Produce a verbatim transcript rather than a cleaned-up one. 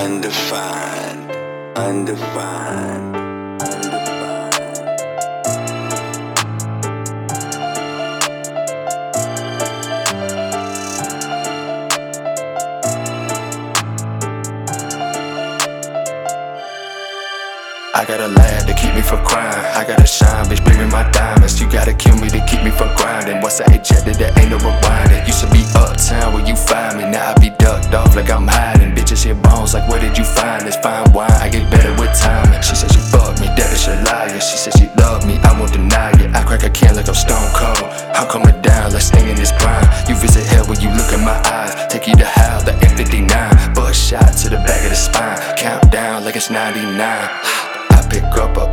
undefined, undefined, undefined. I gotta laugh to keep me from crying. I gotta shine, bitch, bring me my diamonds. You gotta kill me to keep me from grinding. Once I ejected, there ain't no rewinding. Used to be uptown where you find me. Now I be ducked off like I'm hiding. Bitches hit bones like where did you find this? Fine wine, I get better with time. She said she fucked me, that bitch a liar. She said she loved me, I won't deny it. I crack a can like I'm stone cold. I'm coming down like stinging this prime. You visit hell when you look in my eyes. Take you to hell, the M fifty-nine. Bust shot to the back of the spine. Count down like it's ninety-nine. I pick up a